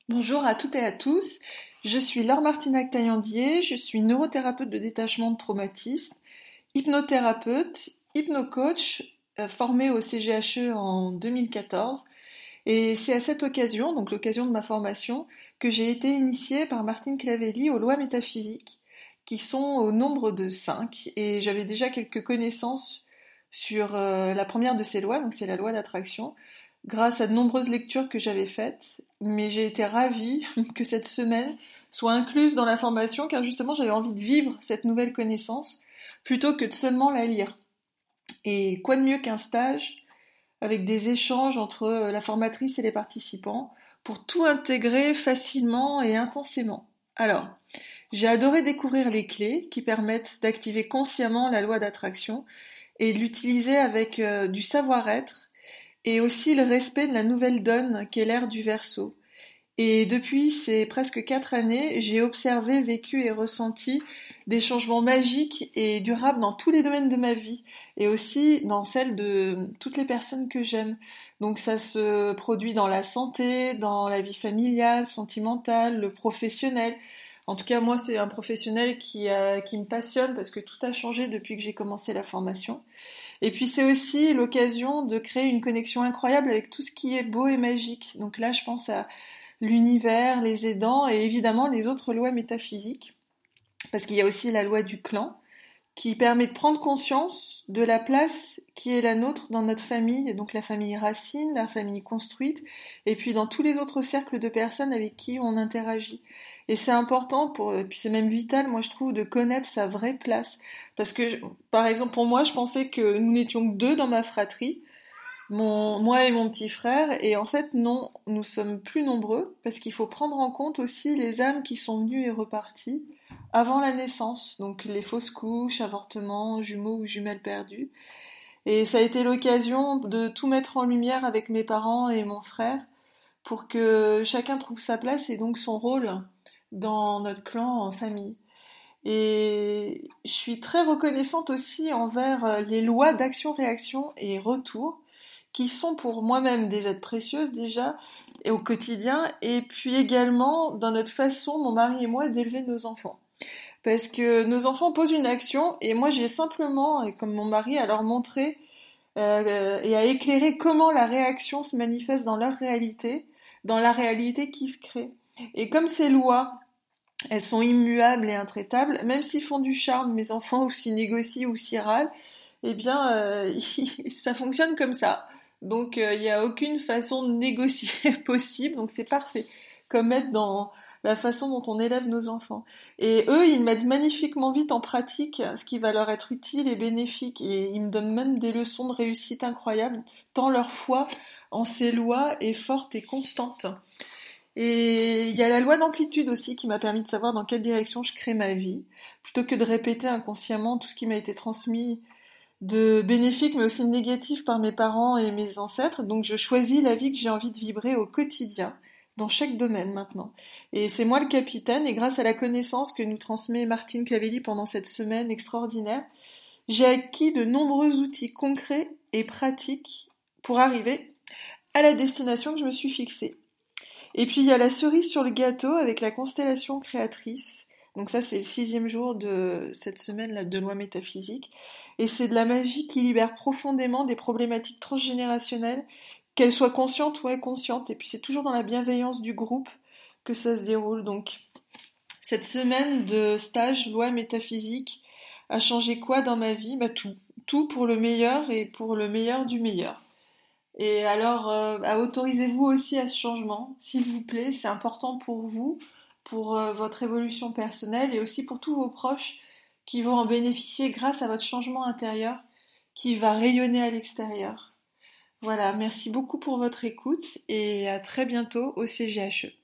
Bonjour à toutes et à tous, je suis Laure Martinac-Taillandier, je suis neurothérapeute de détachement de traumatisme, hypnothérapeute, hypnocoach, formée au CGHE en 2014 et c'est à cette occasion, donc l'occasion de ma formation, que j'ai été initiée par Martine Clavelli aux lois métaphysiques qui sont au nombre de 5 et j'avais déjà quelques connaissances sur la première de ces lois, donc c'est la loi d'attraction grâce à de nombreuses lectures que j'avais faites, mais j'ai été ravie que cette semaine soit incluse dans la formation car justement j'avais envie de vivre cette nouvelle connaissance plutôt que de seulement la lire. Et quoi de mieux qu'un stage avec des échanges entre la formatrice et les participants pour tout intégrer facilement et intensément. Alors, j'ai adoré découvrir les clés qui permettent d'activer consciemment la loi d'attraction et de l'utiliser avec du savoir-être et aussi le respect de la nouvelle donne qu'est l'ère du Verseau. Et depuis ces presque 4 années, j'ai observé, vécu et ressenti des changements magiques et durables dans tous les domaines de ma vie et aussi dans celle de toutes les personnes que j'aime. Donc ça se produit dans la santé, dans la vie familiale, sentimentale, le professionnel. En tout cas, moi, c'est un professionnel qui me passionne parce que tout a changé depuis que j'ai commencé la formation. Et puis c'est aussi l'occasion de créer une connexion incroyable avec tout ce qui est beau et magique. Donc là, je pense à l'univers, les aidants et évidemment les autres lois métaphysiques. Parce qu'il y a aussi la loi du clan qui permet de prendre conscience de la place qui est la nôtre dans notre famille, donc la famille racine, la famille construite, et puis dans tous les autres cercles de personnes avec qui on interagit. Et c'est important, puis c'est même vital, moi je trouve, de connaître sa vraie place. Parce que, par exemple, pour moi, je pensais que nous n'étions que deux dans ma fratrie, moi et mon petit frère, et en fait non, nous sommes plus nombreux parce qu'il faut prendre en compte aussi les âmes qui sont venues et reparties avant la naissance, donc les fausses couches, avortements, jumeaux ou jumelles perdues. Et ça a été l'occasion de tout mettre en lumière avec mes parents et mon frère pour que chacun trouve sa place et donc son rôle dans notre clan en famille. Et je suis très reconnaissante aussi envers les lois d'action-réaction et retour qui sont pour moi-même des aides précieuses déjà et au quotidien, et puis également dans notre façon, mon mari et moi, d'élever nos enfants. Parce que nos enfants posent une action et moi j'ai simplement, comme mon mari, à leur montrer et à éclairer comment la réaction se manifeste dans leur réalité, dans la réalité qui se crée. Et comme ces lois, elles sont immuables et intraitables, même s'ils font du charme, mes enfants, ou s'ils négocient ou s'ils râlent, eh bien, ça fonctionne comme ça. Donc, il n'y a aucune façon de négocier possible, donc c'est parfait. Comme être dans la façon dont on élève nos enfants. Et eux, ils mettent magnifiquement vite en pratique ce qui va leur être utile et bénéfique. Et ils me donnent même des leçons de réussite incroyables, tant leur foi en ces lois est forte et constante. Et il y a la loi d'amplitude aussi qui m'a permis de savoir dans quelle direction je crée ma vie, plutôt que de répéter inconsciemment tout ce qui m'a été transmis de bénéfique mais aussi de négatif par mes parents et mes ancêtres. Donc je choisis la vie que j'ai envie de vibrer au quotidien, dans chaque domaine maintenant. Et c'est moi le capitaine et grâce à la connaissance que nous transmet Martine Clavelli pendant cette semaine extraordinaire, j'ai acquis de nombreux outils concrets et pratiques pour arriver à la destination que je me suis fixée. Et puis il y a la cerise sur le gâteau avec la constellation créatrice. Donc ça c'est le 6e jour de cette semaine là de loi métaphysique. Et c'est de la magie qui libère profondément des problématiques transgénérationnelles, qu'elles soient conscientes ou inconscientes. Et puis c'est toujours dans la bienveillance du groupe que ça se déroule. Donc cette semaine de stage loi métaphysique a changé quoi dans ma vie? Bah tout. Tout pour le meilleur et pour le meilleur du meilleur. Et alors, autorisez-vous aussi à ce changement, s'il vous plaît, c'est important pour vous, pour votre évolution personnelle et aussi pour tous vos proches qui vont en bénéficier grâce à votre changement intérieur qui va rayonner à l'extérieur. Voilà, merci beaucoup pour votre écoute et à très bientôt au CGHE.